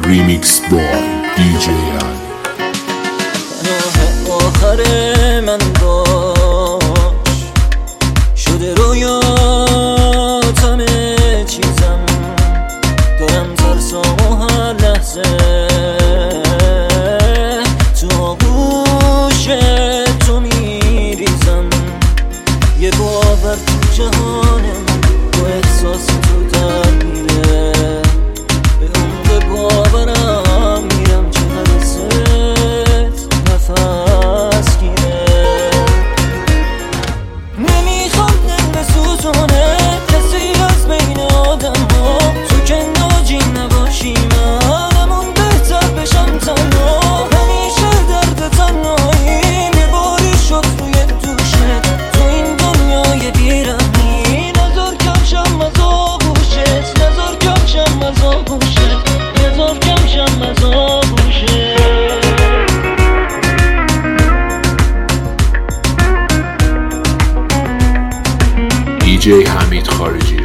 ریمیکس بای دیجی علی. پناه آخر من باش، شده رویات همه چیزم، دارم ترسام و هر لحظه تو آغوش تو میریزم. یه باور تو جهانم با احساس تو درگیره، به عمق باورم میرم چه حدست نفس گیره. نمیخوام دل بسوزونه کسی از بین آدم ها، تو که ناجی نباشی منمون بهتر بشم تنها. همیشه درد تنهاییم یه باری شد روی دوشت، تو این دنیای بیرحمی نذار کمشم از آغوشت، نذار کمشم از آغوشت، نذار کمشم از آغوشت. دیجی حمید خارجی.